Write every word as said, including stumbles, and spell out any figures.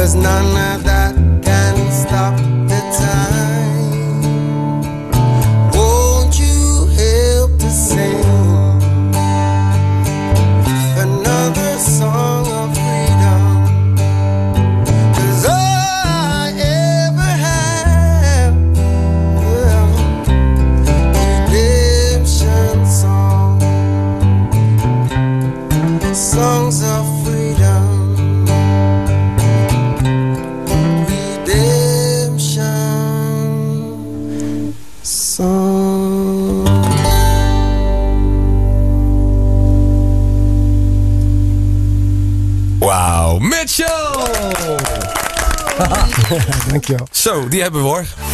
'cause none of that can stop the time. Won't you help to sing another song of freedom? 'Cause all I ever have, well, redemption song, songs of freedom. Wauw, Mitchell! Dankjewel. Zo, die hebben we hoor.